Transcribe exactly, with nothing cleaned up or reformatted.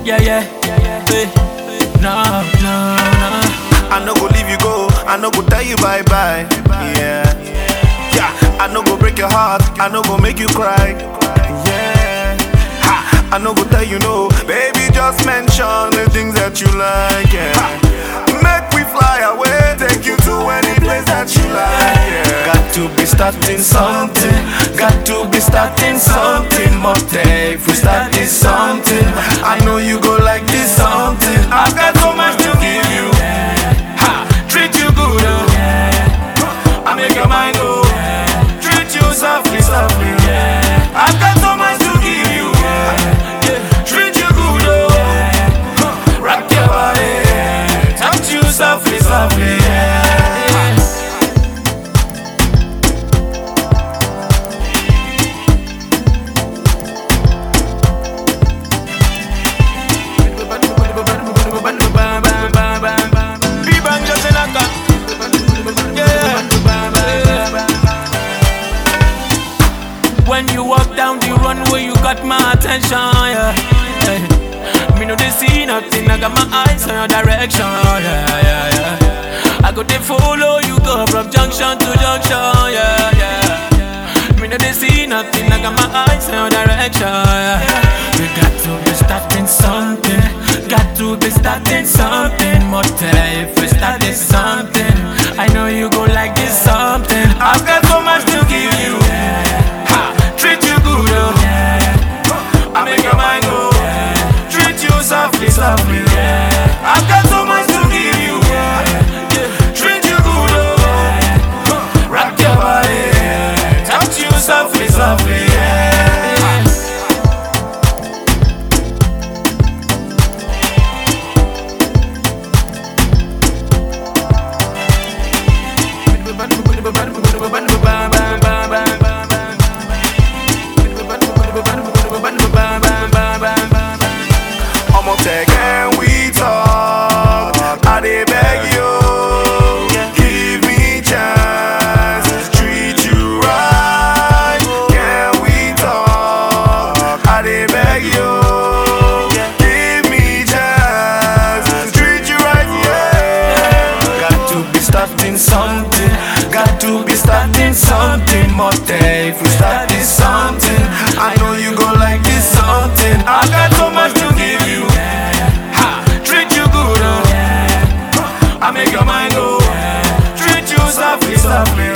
yeah, yeah, hey. No, no, no. I no go leave you go, I no go tell you bye bye. Yeah, yeah. I no go break your heart, I no go make you cry. Yeah, ha. I no go tell you no, baby. Just mention the things that you like. Yeah, ha. Make we fly away, take you to any place that you like. Yeah. Got to be starting something, got to be starting something. But if we start this something, I know you go like this something. I've got so much to give you. Treat you good, oh. I make your mind go. Treat you softly, softly. I've got so much to give you. Treat you good, oh. Rock your body. Touch you softly, softly. When you walk down the runway, you got my attention, yeah. Hey. Me know they see nothing, I got my eyes on your direction, yeah, yeah, yeah. I go to follow you, go from junction to junction, yeah, yeah. Me know they see nothing, I got my eyes on your direction, yeah. We got to be starting something, got to be starting something. More if we started something, I know you go like this something. I've got so much to give you. Treat you good, oh. I make your mind go. Treat you softly, softly. I've got so much to give you. Treat you good, oh. Rock your body. Touch you softly, softly. I'ma take and we talk. I dey beg you, give me chance, treat you right. Can we talk? I dey beg you, give me chance, treat you right. Yeah. Got to be starting something, got to be starting something. More if we start this something, I know you go like this something. I got so much to give you. Treat you good, oh. I make your mind go. Treat you softly, softly.